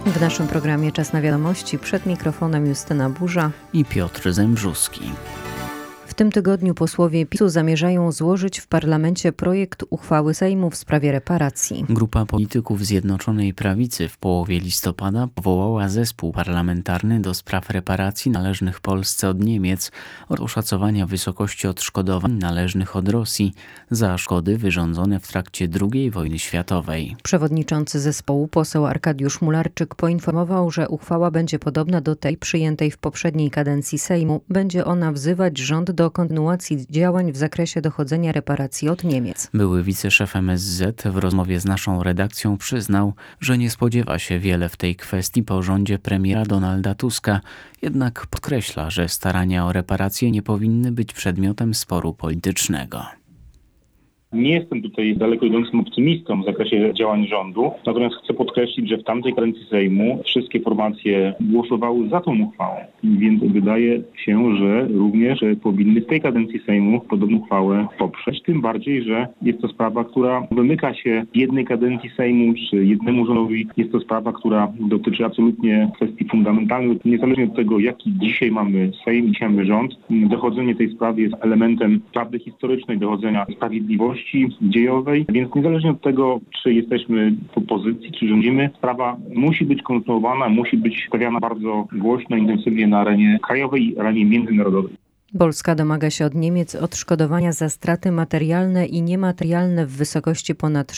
W naszym programie Czas na wiadomości przed mikrofonem Justyna Burza i Piotr Zembrzuski. W tym tygodniu posłowie PiS-u zamierzają złożyć w parlamencie projekt uchwały Sejmu w sprawie reparacji. Grupa polityków Zjednoczonej Prawicy w połowie listopada powołała zespół parlamentarny do spraw reparacji należnych Polsce od Niemiec oraz oszacowania wysokości odszkodowań należnych od Rosji za szkody wyrządzone w trakcie II wojny światowej. Przewodniczący zespołu, poseł Arkadiusz Mularczyk, poinformował, że uchwała będzie podobna do tej przyjętej w poprzedniej kadencji Sejmu. Będzie ona wzywać rząd do kontynuacji działań w zakresie dochodzenia reparacji od Niemiec. Były wiceszef MSZ w rozmowie z naszą redakcją przyznał, że nie spodziewa się wiele w tej kwestii po rządzie premiera Donalda Tuska, jednak podkreśla, że starania o reparacje nie powinny być przedmiotem sporu politycznego. Nie jestem tutaj daleko idącym optymistą w zakresie działań rządu, natomiast chcę podkreślić, że w tamtej kadencji Sejmu wszystkie formacje głosowały za tą uchwałą, więc wydaje się, że również powinny w tej kadencji Sejmu podobną uchwałę poprzeć, tym bardziej, że jest to sprawa, która wymyka się jednej kadencji Sejmu czy jednemu rządowi. Jest to sprawa, która dotyczy absolutnie kwestii fundamentalnych, niezależnie od tego, jaki dzisiaj mamy Sejm, dzisiaj mamy rząd. Dochodzenie tej sprawy jest elementem prawdy historycznej, dochodzenia sprawiedliwości dziejowej, więc niezależnie od tego, czy jesteśmy w opozycji, czy rządzimy, sprawa musi być kontynuowana, musi być stawiana bardzo głośno, intensywnie na arenie krajowej i arenie międzynarodowej. Polska domaga się od Niemiec odszkodowania za straty materialne i niematerialne w wysokości ponad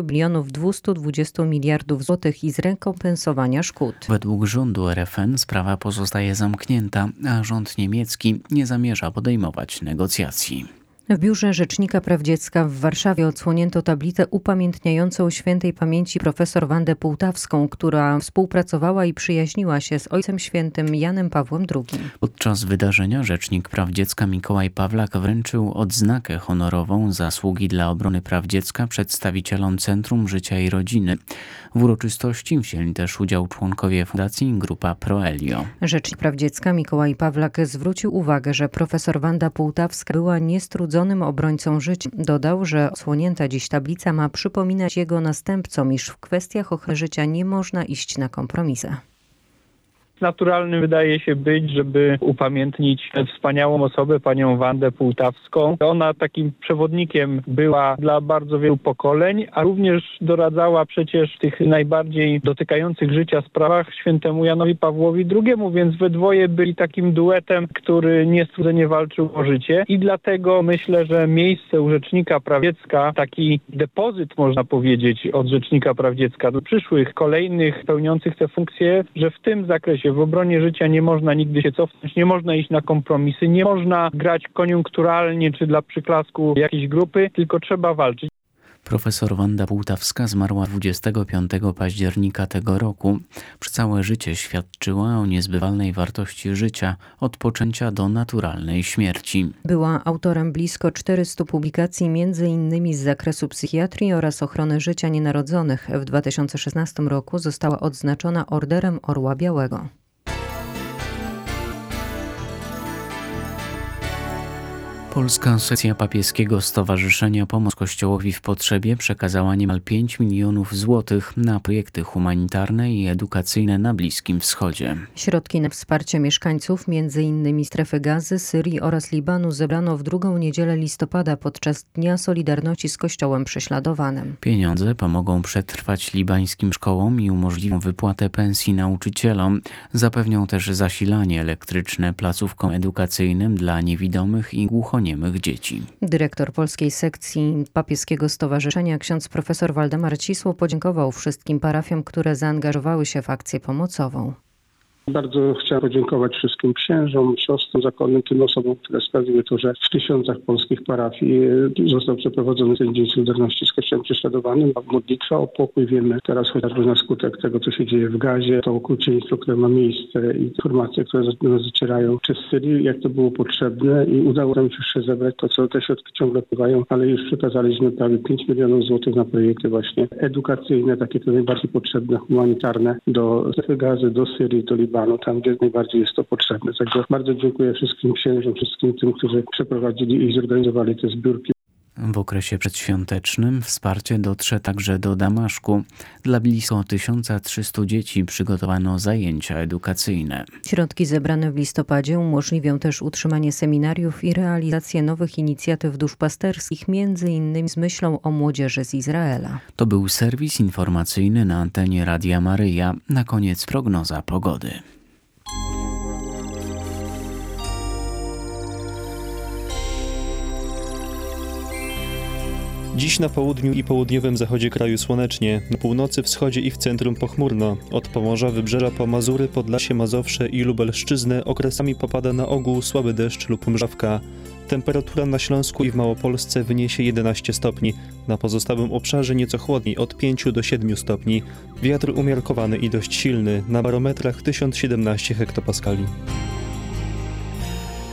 6,220 miliardów złotych i zrekompensowania szkód. Według rządu RFN sprawa pozostaje zamknięta, a rząd niemiecki nie zamierza podejmować negocjacji. W Biurze Rzecznika Praw Dziecka w Warszawie odsłonięto tablicę upamiętniającą świętej pamięci profesor Wandę Pułtawską, która współpracowała i przyjaźniła się z Ojcem Świętym Janem Pawłem II. Podczas wydarzenia Rzecznik Praw Dziecka Mikołaj Pawlak wręczył odznakę honorową Zasługi dla obrony praw dziecka przedstawicielom Centrum Życia i Rodziny. W uroczystości wzięli też udział członkowie fundacji Grupa Proelio. Rzecznik Praw Dziecka Mikołaj Pawlak zwrócił uwagę, że profesor Wanda Pułtawska była niestrudzonym obrońcą życia. Dodał, że odsłonięta dziś tablica ma przypominać jego następcom, iż w kwestiach ochrony życia nie można iść na kompromisy. Naturalnym wydaje się być, żeby upamiętnić wspaniałą osobę, panią Wandę Pułtawską. Ona takim przewodnikiem była dla bardzo wielu pokoleń, a również doradzała przecież w tych najbardziej dotykających życia sprawach świętemu Janowi Pawłowi II, więc we dwoje byli takim duetem, który niestrudzenie walczył o życie i dlatego myślę, że miejsce u Rzecznika Praw Dziecka, taki depozyt można powiedzieć od Rzecznika Praw Dziecka do przyszłych, kolejnych pełniących te funkcje, że w tym zakresie w obronie życia nie można nigdy się cofnąć, nie można iść na kompromisy, nie można grać koniunkturalnie czy dla przyklasku jakiejś grupy, tylko trzeba walczyć. Profesor Wanda Pułtawska zmarła 25 października tego roku. Przez całe życie świadczyła o niezbywalnej wartości życia od poczęcia do naturalnej śmierci. Była autorem blisko 400 publikacji, m.in. z zakresu psychiatrii oraz ochrony życia nienarodzonych. W 2016 roku została odznaczona Orderem Orła Białego. Polska sekcja Papieskiego Stowarzyszenia Pomoc Kościołowi w Potrzebie przekazała niemal 5 milionów złotych na projekty humanitarne i edukacyjne na Bliskim Wschodzie. Środki na wsparcie mieszkańców, m.in. strefy Gazy, Syrii oraz Libanu, zebrano w drugą niedzielę listopada podczas Dnia Solidarności z Kościołem Prześladowanym. Pieniądze pomogą przetrwać libańskim szkołom i umożliwią wypłatę pensji nauczycielom. Zapewnią też zasilanie elektryczne placówkom edukacyjnym dla niewidomych i głuchoniemych dzieci. Dyrektor polskiej sekcji Papieskiego Stowarzyszenia, ksiądz profesor Waldemar Cisło, podziękował wszystkim parafiom, które zaangażowały się w akcję pomocową. Bardzo chciałem podziękować wszystkim księżom, siostrom zakonnym, tym osobom, które sprawiły to, że w tysiącach polskich parafii został przeprowadzony ten Dzień Solidarności z Kościołem Prześladowanym. Modlitwa o pokój, wiemy teraz chociażby na skutek tego, co się dzieje w Gazie, to okrucieństwo, które ma miejsce i informacje, które do nas docierają przez Syrię, jak to było potrzebne i udało nam się jeszcze zebrać to, co te środki ciągle pływają, ale już przekazaliśmy prawie 5 milionów złotych na projekty właśnie edukacyjne, takie te najbardziej potrzebne, humanitarne do strefy Gazy, do Syrii, do Libanu. Tam, gdzie najbardziej jest to potrzebne. Także bardzo dziękuję wszystkim księżom, wszystkim tym, którzy przeprowadzili i zorganizowali te zbiórki. W okresie przedświątecznym wsparcie dotrze także do Damaszku. Dla blisko 1300 dzieci przygotowano zajęcia edukacyjne. Środki zebrane w listopadzie umożliwią też utrzymanie seminariów i realizację nowych inicjatyw duszpasterskich, m.in. z myślą o młodzieży z Izraela. To był serwis informacyjny na antenie Radia Maryja. Na koniec prognoza pogody. Dziś na południu i południowym zachodzie kraju słonecznie, na północy, wschodzie i w centrum pochmurno. Od Pomorza, Wybrzeża po Mazury, Podlasie, Mazowsze i Lubelszczyznę okresami popada na ogół słaby deszcz lub mrzawka. Temperatura na Śląsku i w Małopolsce wyniesie 11 stopni. Na pozostałym obszarze nieco chłodniej, od 5 do 7 stopni. Wiatr umiarkowany i dość silny, na barometrach 1017 hektopaskali.